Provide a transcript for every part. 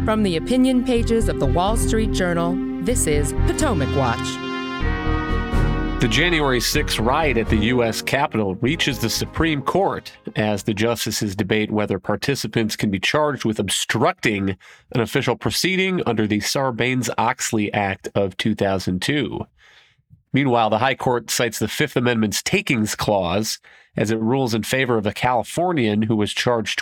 From the opinion pages of the Wall Street Journal, this is Potomac Watch. The January 6th riot at the U.S. Capitol reaches the Supreme Court as the justices debate whether participants can be charged with obstructing an official proceeding under the Sarbanes-Oxley Act of 2002. Meanwhile, the High Court cites the Fifth Amendment's takings clause as it rules in favor of a Californian who was charged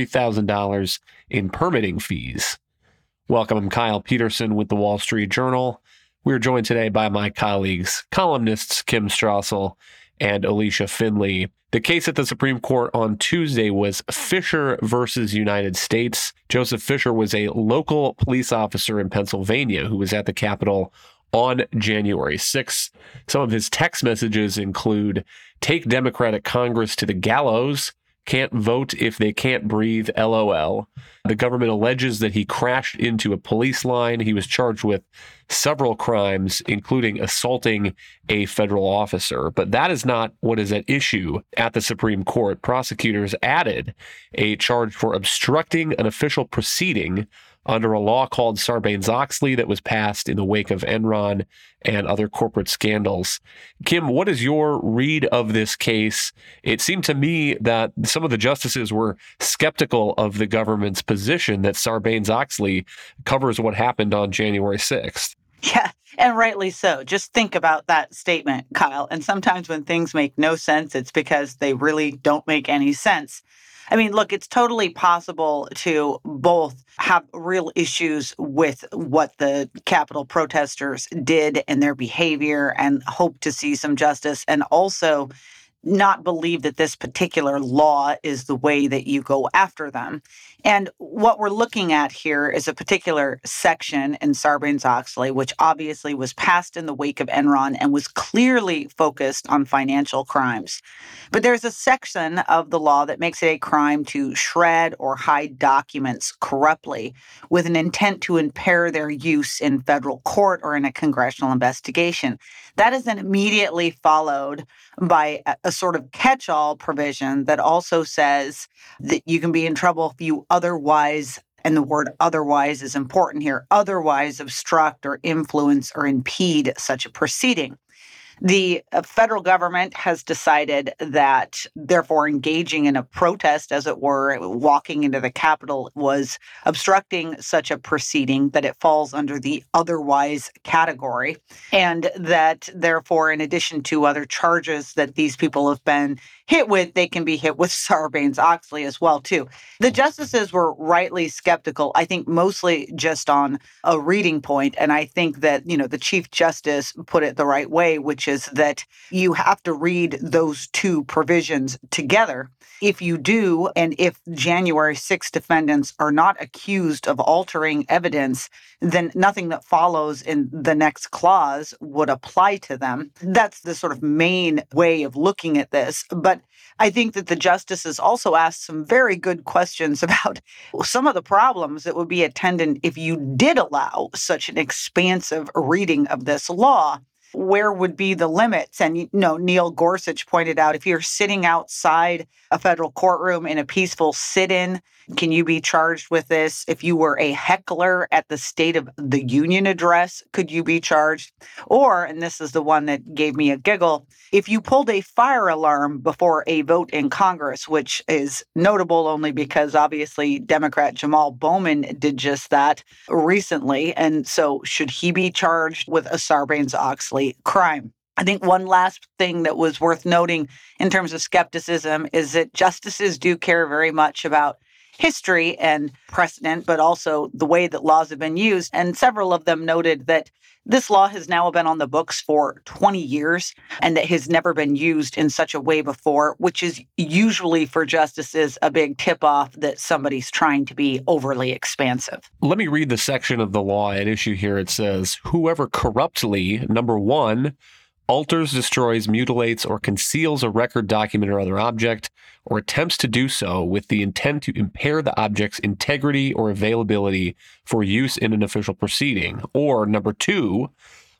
$23,000 in permitting fees. Welcome, I'm Kyle Peterson with the Wall Street Journal. We're joined today by my colleagues, columnists Kim Strassel and Alicia Finley. The case at the Supreme Court on Tuesday was Fisher versus United States. Joseph Fisher was a local police officer in Pennsylvania who was at the Capitol on January 6th. Some of his text messages include, "Take Democratic Congress to the gallows. Can't vote if they can't breathe, LOL." The government alleges that he crashed into a police line. He was charged with several crimes, including assaulting a federal officer. But that is not what is at issue at the Supreme Court. Prosecutors added a charge for obstructing an official proceeding under a law called Sarbanes-Oxley that was passed in the wake of Enron and other corporate scandals. Kim, what is your read of this case? It seemed to me that some of the justices were skeptical of the government's position that Sarbanes-Oxley covers what happened on January 6th. Yeah, and rightly so. Just think about that statement, Kyle. And sometimes when things make no sense, it's because they really don't make any sense. I mean, look, it's totally possible to both have real issues with what the Capitol protesters did and their behavior and hope to see some justice, and also not believe that this particular law is the way that you go after them. And what we're looking at here is a particular section in Sarbanes-Oxley, which obviously was passed in the wake of Enron and was clearly focused on financial crimes. But there's a section of the law that makes it a crime to shred or hide documents corruptly with an intent to impair their use in federal court or in a congressional investigation. That is then immediately followed by a sort of catch-all provision that also says that you can be in trouble if you otherwise, and the word otherwise is important here, otherwise obstruct or influence or impede such a proceeding. The federal government has decided that, therefore, engaging in a protest, as it were, walking into the Capitol, was obstructing such a proceeding that it falls under the otherwise category, and that, therefore, in addition to other charges that these people have been hit with, they can be hit with Sarbanes-Oxley as well, too. The justices were rightly skeptical, I think mostly just on a reading point, and I think that, the Chief Justice put it the right way, which is that you have to read those two provisions together. If you do, and if January 6 defendants are not accused of altering evidence, then nothing that follows in the next clause would apply to them. That's the sort of main way of looking at this. But I think that the justices also asked some very good questions about some of the problems that would be attendant if you did allow such an expansive reading of this law. Where would be the limits? And, Neil Gorsuch pointed out, if you're sitting outside a federal courtroom in a peaceful sit-in, can you be charged with this? If you were a heckler at the State of the Union address, could you be charged? Or, and this is the one that gave me a giggle, if you pulled a fire alarm before a vote in Congress, which is notable only because obviously Democrat Jamal Bowman did just that recently. And so should he be charged with a Sarbanes-Oxley crime? I think one last thing that was worth noting in terms of skepticism is that justices do care very much about history and precedent, but also the way that laws have been used. And several of them noted that this law has now been on the books for 20 years and that has never been used in such a way before, which is usually for justices a big tip-off that somebody's trying to be overly expansive. Let me read the section of the law at issue here. It says, whoever corruptly, number one, alters, destroys, mutilates, or conceals a record, document, or other object, or attempts to do so with the intent to impair the object's integrity or availability for use in an official proceeding. Or, number two,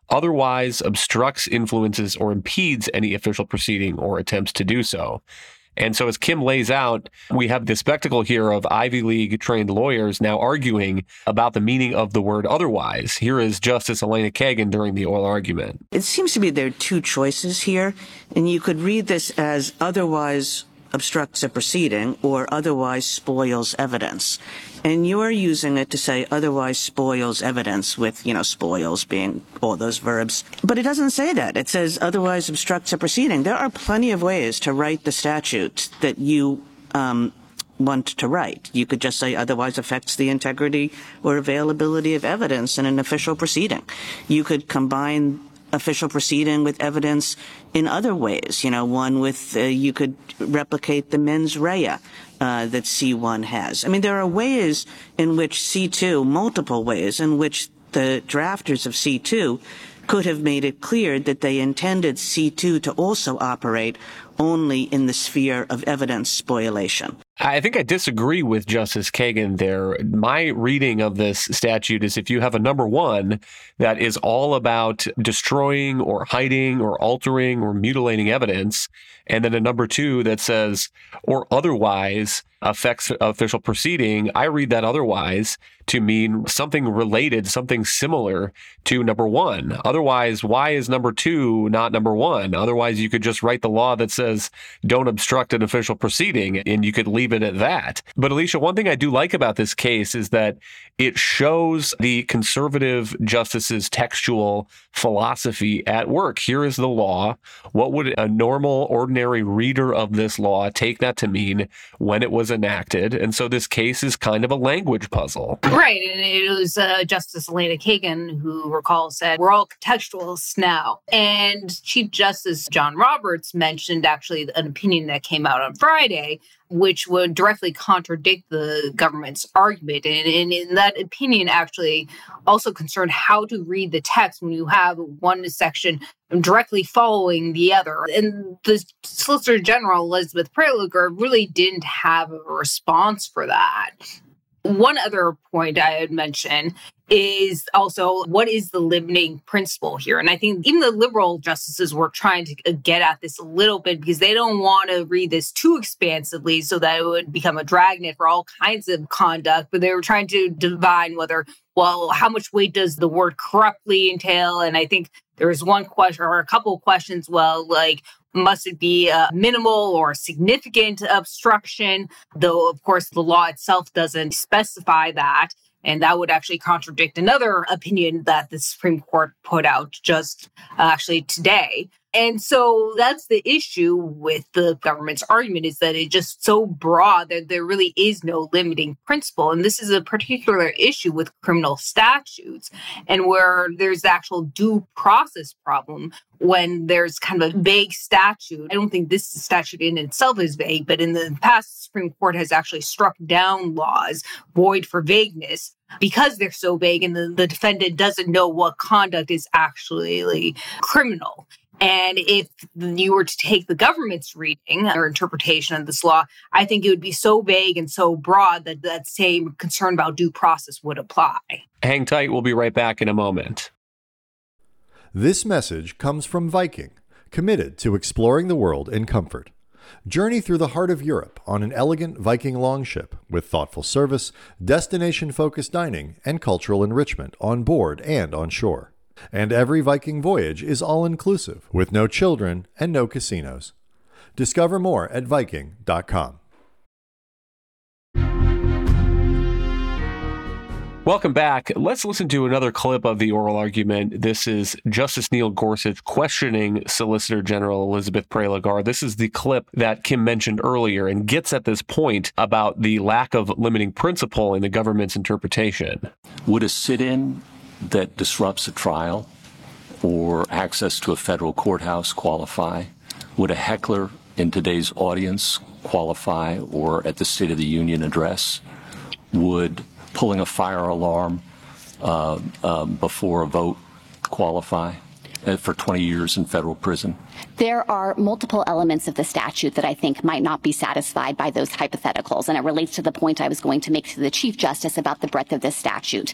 otherwise obstructs, influences, or impedes any official proceeding or attempts to do so. And so as Kim lays out, we have the spectacle here of Ivy League trained lawyers now arguing about the meaning of the word otherwise. Here is Justice Elena Kagan during the oral argument. It seems to me there are two choices here, and you could read this as otherwise obstructs a proceeding or otherwise spoils evidence. And you're using it to say otherwise spoils evidence with, spoils being all those verbs. But it doesn't say that. It says otherwise obstructs a proceeding. There are plenty of ways to write the statute that you want to write. You could just say otherwise affects the integrity or availability of evidence in an official proceeding. You could combine official proceeding with evidence in other ways. One with, you could replicate the mens rea that C1 has. I mean, there are ways in which C2, multiple ways in which the drafters of C2 could have made it clear that they intended C2 to also operate only in the sphere of evidence spoliation. I think I disagree with Justice Kagan there. My reading of this statute is if you have a number one that is all about destroying or hiding or altering or mutilating evidence, and then a number two that says or otherwise affects official proceeding, I read that otherwise to mean something related, something similar to number one. Otherwise, why is number two not number one? Otherwise, you could just write the law that says don't obstruct an official proceeding, and you could leave it at that. But Alicia, one thing I do like about this case is that it shows the conservative justice's textual philosophy at work. Here is the law. What would a normal, ordinary reader of this law take that to mean when it was enacted? And so this case is kind of a language puzzle. Right. And it was Justice Elena Kagan who, recall, said, we're all contextualists now. And Chief Justice John Roberts mentioned actually an opinion that came out on Friday, which would directly contradict the government's argument. And in that opinion actually also concerned how to read the text when you have one section directly following the other. And the Solicitor General, Elizabeth Prelogar, really didn't have a response for that. One other point I would mention is also what is the limiting principle here? And I think even the liberal justices were trying to get at this a little bit because they don't want to read this too expansively so that it would become a dragnet for all kinds of conduct. But they were trying to divine whether, well, how much weight does the word corruptly entail? And I think there was one question or a couple of questions, must it be a minimal or significant obstruction? Though, of course, the law itself doesn't specify that. And that would actually contradict another opinion that the Supreme Court put out just actually today. And so that's the issue with the government's argument, is that it's just so broad that there really is no limiting principle. And this is a particular issue with criminal statutes, and where there's the actual due process problem when there's kind of a vague statute. I don't think this statute in itself is vague, but in the past, the Supreme Court has actually struck down laws void for vagueness because they're so vague and the defendant doesn't know what conduct is actually criminal. And if you were to take the government's reading or interpretation of this law, I think it would be so vague and so broad that that same concern about due process would apply. Hang tight. We'll be right back in a moment. This message comes from Viking, committed to exploring the world in comfort. Journey through the heart of Europe on an elegant Viking longship with thoughtful service, destination-focused dining, and cultural enrichment on board and on shore. And every Viking voyage is all-inclusive, with no children and no casinos. Discover more at Viking.com. Welcome back. Let's listen to another clip of the oral argument. This is Justice Neil Gorsuch questioning Solicitor General Elizabeth Prelogar. This is the clip that Kim mentioned earlier and gets at this point about the lack of limiting principle in the government's interpretation. Would a sit-in that disrupts a trial or access to a federal courthouse qualify? Would a heckler in today's audience qualify, or at the State of the Union address? Would pulling a fire alarm before a vote qualify? for 20 years in federal prison? There are multiple elements of the statute that I think might not be satisfied by those hypotheticals, and it relates to the point I was going to make to the Chief Justice about the breadth of this statute.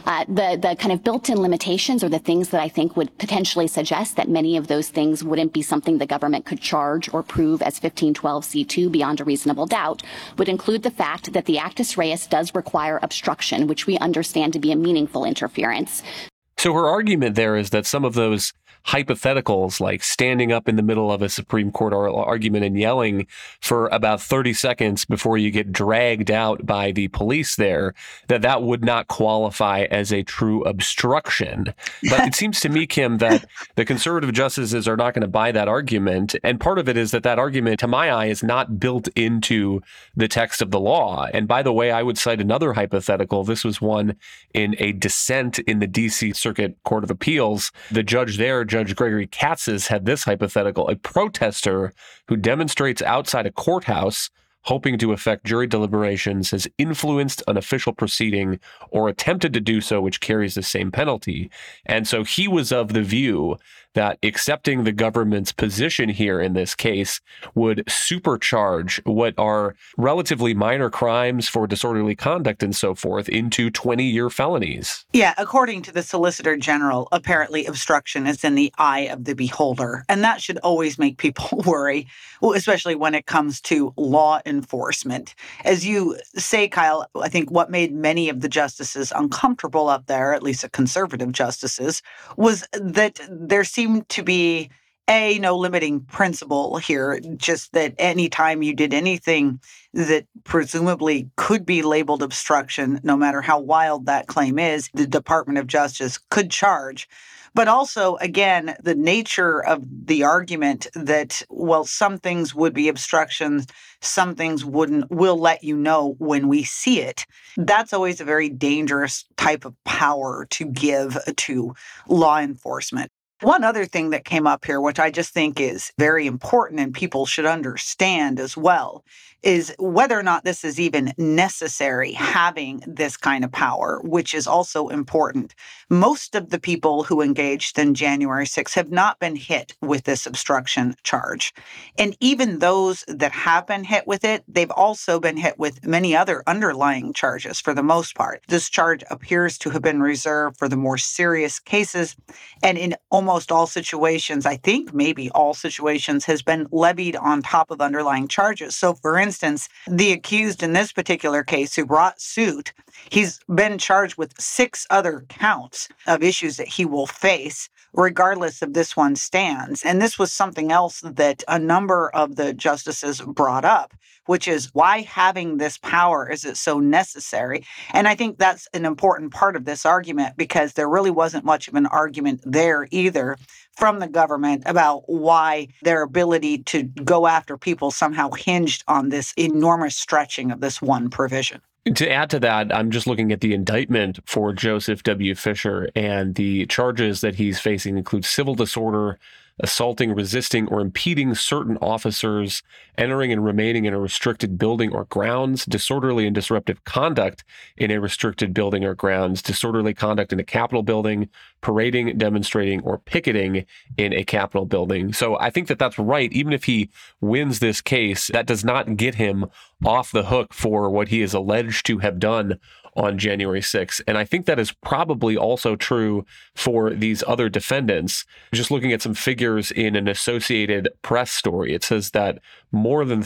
The kind of built-in limitations are the things that I think would potentially suggest that many of those things wouldn't be something the government could charge or prove as 1512c2 beyond a reasonable doubt, would include the fact that the actus reus does require obstruction, which we understand to be a meaningful interference. So her argument there is that some of those hypotheticals, like standing up in the middle of a Supreme Court argument and yelling for about 30 seconds before you get dragged out by the police there, that would not qualify as a true obstruction. But it seems to me, Kim, that the conservative justices are not going to buy that argument. And part of it is that argument, to my eye, is not built into the text of the law. And by the way, I would cite another hypothetical. This was one in a dissent in the D.C. Circuit Court of Appeals. The judge there, Judge Gregory Katsas, had this hypothetical: a protester who demonstrates outside a courthouse hoping to affect jury deliberations has influenced an official proceeding or attempted to do so, which carries the same penalty. And so he was of the view that accepting the government's position here in this case would supercharge what are relatively minor crimes for disorderly conduct and so forth into 20-year felonies. Yeah, according to the Solicitor General, apparently obstruction is in the eye of the beholder. And that should always make people worry, especially when it comes to law enforcement. As you say, Kyle, I think what made many of the justices uncomfortable up there, at least the conservative justices, was that there seemed to be no limiting principle here, just that any time you did anything that presumably could be labeled obstruction, no matter how wild that claim is, the Department of Justice could charge. But also, again, the nature of the argument that, well, some things would be obstructions, some things wouldn't, we'll let you know when we see it. That's always a very dangerous type of power to give to law enforcement. One other thing that came up here, which I just think is very important and people should understand as well, is whether or not this is even necessary, having this kind of power, which is also important. Most of the people who engaged in January 6th have not been hit with this obstruction charge. And even those that have been hit with it, they've also been hit with many other underlying charges for the most part. This charge appears to have been reserved for the more serious cases, and in almost all situations, I think maybe all situations, has been levied on top of underlying charges. So for instance, the accused in this particular case who brought suit, he's been charged with 6 other counts of issues that he will face, regardless of this one stands. And this was something else that a number of the justices brought up, which is why having this power is it so necessary? And I think that's an important part of this argument, because there really wasn't much of an argument there either from the government about why their ability to go after people somehow hinged on this enormous stretching of this one provision. To add to that, I'm just looking at the indictment for Joseph W. Fisher, and the charges that he's facing include civil disorder, assaulting, resisting, or impeding certain officers, entering and remaining in a restricted building or grounds, disorderly and disruptive conduct in a restricted building or grounds, disorderly conduct in a Capitol building, parading, demonstrating, or picketing in a Capitol building. So I think that that's right. Even if he wins this case, that does not get him off the hook for what he is alleged to have done on January 6th. And I think that is probably also true for these other defendants. Just looking at some figures in an Associated Press story, it says that more than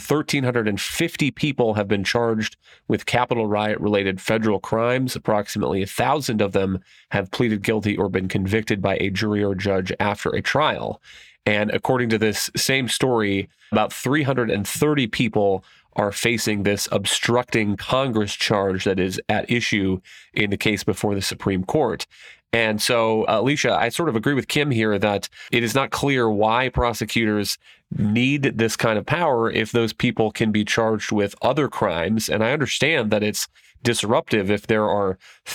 1,350 people have been charged with Capitol riot-related federal crimes. Approximately 1,000 of them have pleaded guilty or been convicted by a jury or judge after a trial. And according to this same story, about 330 people are facing this obstructing Congress charge that is at issue in the case before the Supreme Court. And so, Alicia, I sort of agree with Kim here that it is not clear why prosecutors need this kind of power if those people can be charged with other crimes. And I understand that it's disruptive if there are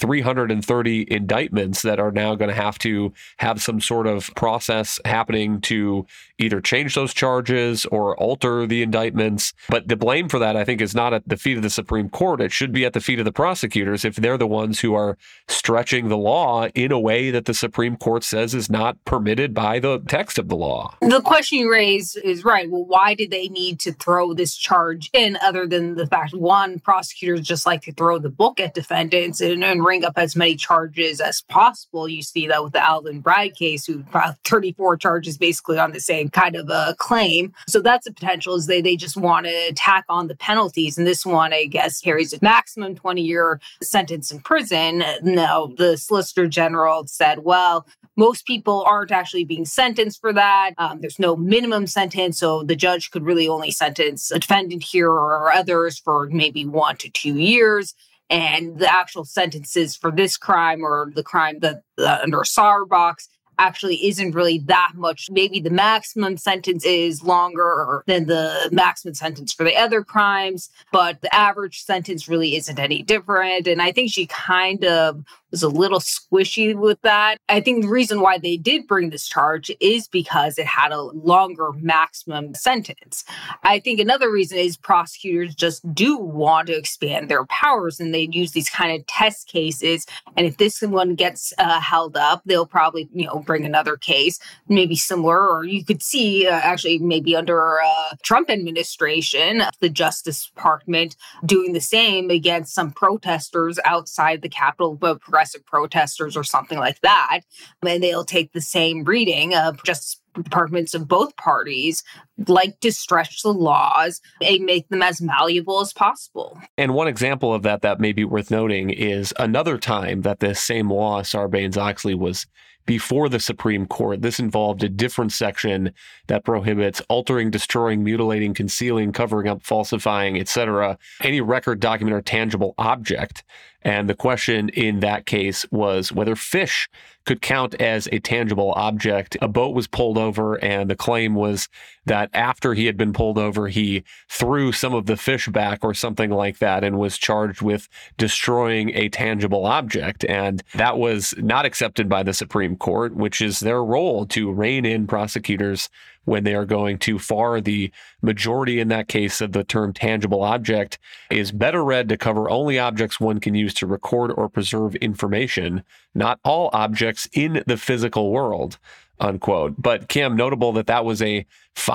330 indictments that are now going to have some sort of process happening to either change those charges or alter the indictments. But the blame for that, I think, is not at the feet of the Supreme Court. It should be at the feet of the prosecutors if they're the ones who are stretching the law in a way that the Supreme Court says is not permitted by the text of the law. The question you raise is right. Well, why did they need to throw this charge in other than the fact, one, prosecutors just like to throw the book at defendants and ring up as many charges as possible. You see that with the Alvin Bragg case, who filed 34 charges basically on the same kind of a claim. So that's a potential, is they just want to tack on the penalties. And this one, I guess, carries a maximum 20-year sentence in prison. No, the Solicitor General said, well, most people aren't actually being sentenced for that. There's no minimum sentence, so the judge could really only sentence a defendant here or others for maybe 1 to 2 years. And the actual sentences for this crime or the crime that under a SAR box actually isn't really that much. Maybe the maximum sentence is longer than the maximum sentence for the other crimes, but the average sentence really isn't any different. And I think she kind of was a little squishy with that. I think the reason why they did bring this charge is because it had a longer maximum sentence. I think another reason is prosecutors just do want to expand their powers, and they use these kind of test cases. And if this one gets held up, they'll probably, bring another case, maybe similar, or you could see actually maybe under Trump administration, the Justice Department doing the same against some protesters outside the Capitol, progressive protesters or something like that. And they'll take the same reading of Justice Departments of both parties like to stretch the laws and make them as malleable as possible. And one example of that may be worth noting is another time that this same law, Sarbanes-Oxley, was before the Supreme Court. This involved a different section that prohibits altering, destroying, mutilating, concealing, covering up, falsifying, etc., any record, document, or tangible object. And the question in that case was whether fish could count as a tangible object. A boat was pulled over, and the claim was that after he had been pulled over, he threw some of the fish back or something like that and was charged with destroying a tangible object. And that was not accepted by the Supreme Court, which is their role to rein in prosecutors when they are going too far. The majority in that case said the term tangible object is better read to cover only objects one can use to record or preserve information, not all objects in the physical world, unquote. But Kim, notable that was a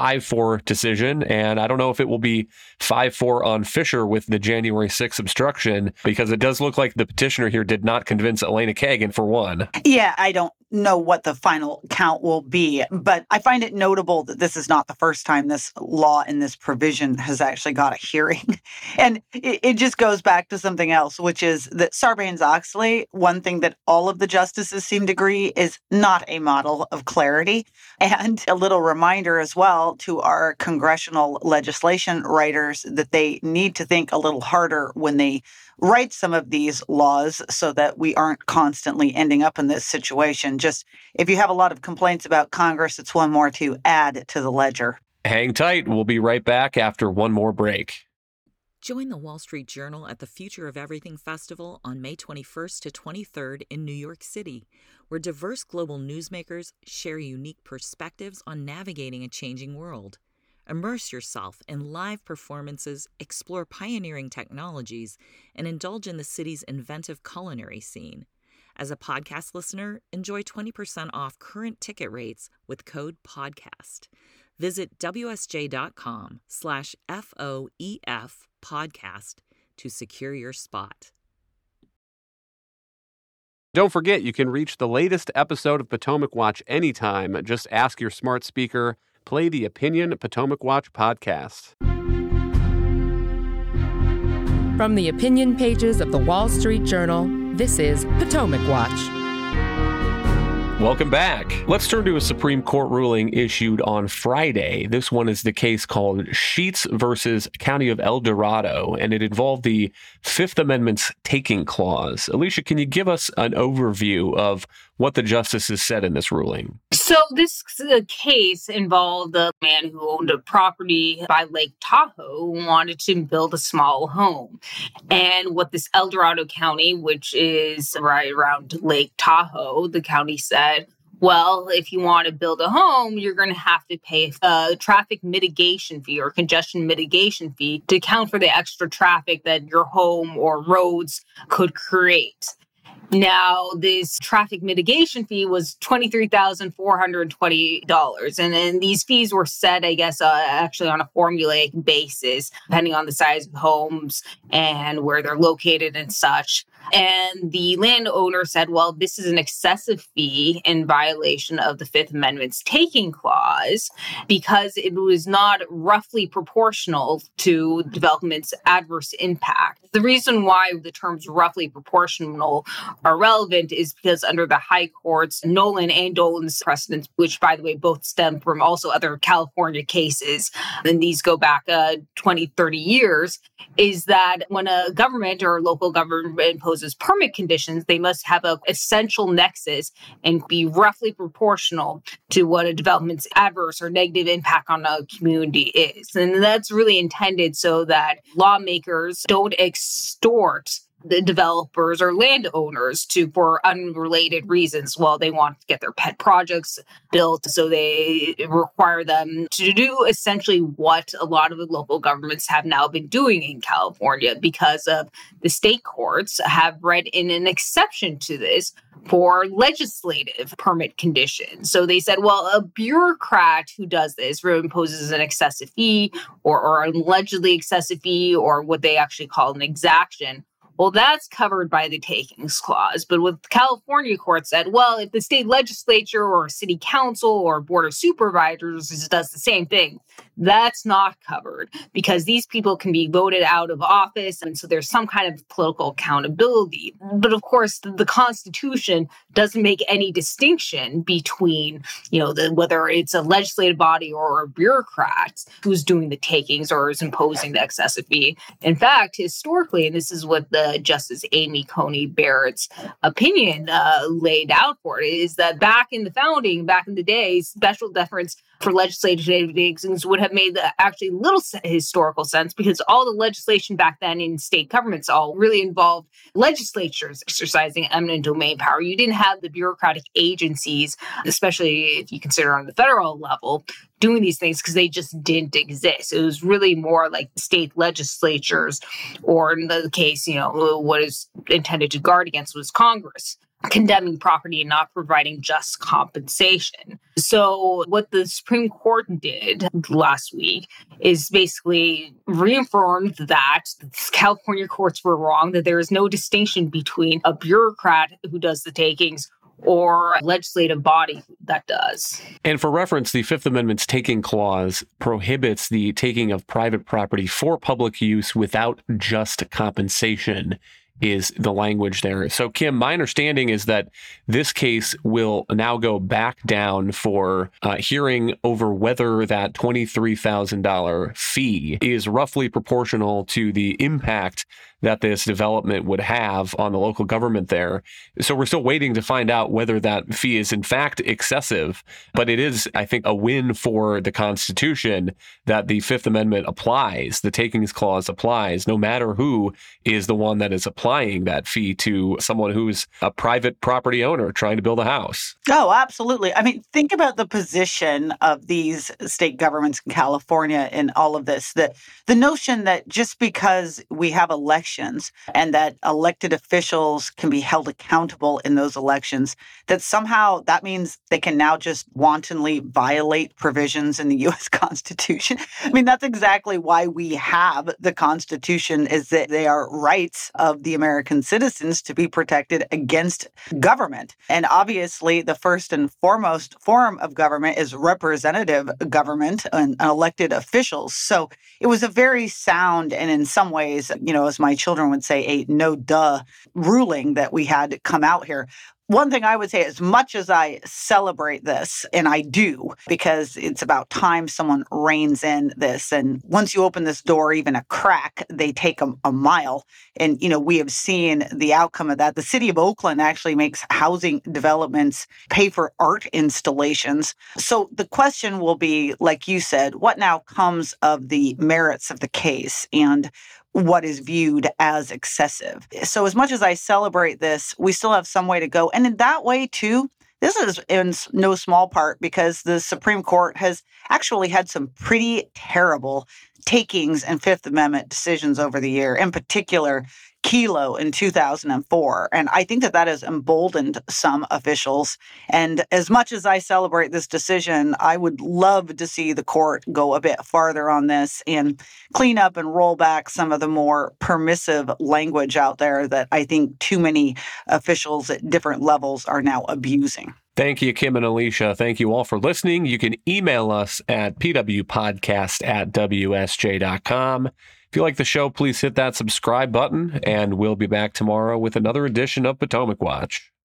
5-4 decision, and I don't know if it will be 5-4 on Fisher with the January 6th obstruction, because it does look like the petitioner here did not convince Elena Kagan, for one. Yeah, I don't know what the final count will be, but I find it notable that this is not the first time this law and this provision has actually got a hearing. And it just goes back to something else, which is that Sarbanes-Oxley, one thing that all of the justices seem to agree, is not a model of clarity. And a little reminder as well to our congressional legislation writers that they need to think a little harder when they write some of these laws so that we aren't constantly ending up in this situation. Just if you have a lot of complaints about Congress, it's one more to add to the ledger. Hang tight. We'll be right back after one more break. Join the Wall Street Journal at the Future of Everything Festival on May 21st to 23rd in New York City, where diverse global newsmakers share unique perspectives on navigating a changing world. Immerse yourself in live performances, explore pioneering technologies, and indulge in the city's inventive culinary scene. As a podcast listener, enjoy 20% off current ticket rates with code PODCAST. Visit WSJ.com/FOEF podcast to secure your spot. Don't forget, you can reach the latest episode of Potomac Watch anytime. Just ask your smart speaker, play the Opinion Potomac Watch podcast. From the opinion pages of the Wall Street Journal, this is Potomac Watch. Welcome back. Let's turn to a Supreme Court ruling issued on Friday. This one is the case called Sheets versus County of El Dorado, and it involved the Fifth Amendment's taking clause. Alicia, can you give us an overview of what the justices said in this ruling? So this case involved a man who owned a property by Lake Tahoe who wanted to build a small home. And what this El Dorado County, which is right around Lake Tahoe, the county said, well, if you want to build a home, you're going to have to pay a traffic mitigation fee or congestion mitigation fee to account for the extra traffic that your home or roads could create. Now, this traffic mitigation fee was $23,420. And these fees were set, I guess, actually on a formulaic basis, depending on the size of homes and where they're located and such. And the landowner said, well, this is an excessive fee in violation of the Fifth Amendment's taking clause because it was not roughly proportional to development's adverse impact. The reason why the terms roughly proportional are relevant is because under the High Court's Nolan and Dolan's precedents, which, by the way, both stem from also other California cases, and these go back 20, 30 years, is that when a government or a local government imposes permit conditions, they must have an essential nexus and be roughly proportional to what a development's adverse or negative impact on a community is. And that's really intended so that lawmakers don't extort the developers or landowners for unrelated reasons. Well, they want to get their pet projects built, so they require them to do essentially what a lot of the local governments have now been doing in California because of the state courts have read in an exception to this for legislative permit conditions. So they said, well, a bureaucrat who does this imposes an excessive fee or an allegedly excessive fee or what they actually call an exaction. Well, that's covered by the takings clause. But what the California court said, well, if the state legislature or city council or board of supervisors does the same thing, that's not covered because these people can be voted out of office. And so there's some kind of political accountability. But of course, the Constitution doesn't make any distinction between, whether it's a legislative body or a bureaucrat who's doing the takings or is imposing the excessive fee. In fact, historically, and this is what the Justice Amy Coney Barrett's opinion laid out for it, is that back in the day, special deference for legislative takings would have made actually little historical sense because all the legislation back then in state governments all really involved legislatures exercising eminent domain power. You didn't have the bureaucratic agencies, especially if you consider on the federal level, doing these things because they just didn't exist. It was really more like state legislatures, or in the case, what is intended to guard against was Congress, condemning property and not providing just compensation. So what the Supreme Court did last week is basically reaffirmed that the California courts were wrong, that there is no distinction between a bureaucrat who does the takings or a legislative body that does. And for reference, the Fifth Amendment's taking clause prohibits the taking of private property for public use without just compensation, is the language there. So, Kim, my understanding is that this case will now go back down for hearing over whether that $23,000 fee is roughly proportional to the impact that this development would have on the local government there. So we're still waiting to find out whether that fee is in fact excessive. But it is, I think, a win for the Constitution that the Fifth Amendment applies, the takings clause applies, no matter who is the one that is applying that fee to someone who's a private property owner trying to build a house. Oh, absolutely. I mean, think about the position of these state governments in California in all of this. The notion that just because we have elections and that elected officials can be held accountable in those elections, that somehow that means they can now just wantonly violate provisions in the U.S. Constitution. I mean, that's exactly why we have the Constitution, is that they are rights of the American citizens to be protected against government. And obviously, the first and foremost form of government is representative government and elected officials. So it was a very sound and in some ways, as my children would say, a no-duh ruling that we had come out here. One thing I would say, as much as I celebrate this, and I do, because it's about time someone reins in this. And once you open this door, even a crack, they take a mile. And, we have seen the outcome of that. The city of Oakland actually makes housing developments pay for art installations. So the question will be, like you said, what now comes of the merits of the case and what is viewed as excessive? So as much as I celebrate this, we still have some way to go. And in that way, too, this is in no small part because the Supreme Court has actually had some pretty terrible takings and Fifth Amendment decisions over the year, in particular, Kelo in 2004. And I think that has emboldened some officials. And as much as I celebrate this decision, I would love to see the court go a bit farther on this and clean up and roll back some of the more permissive language out there that I think too many officials at different levels are now abusing. Thank you, Kim and Alicia. Thank you all for listening. You can email us at pwpodcast@wsj.com. If you like the show, please hit that subscribe button, and we'll be back tomorrow with another edition of Potomac Watch.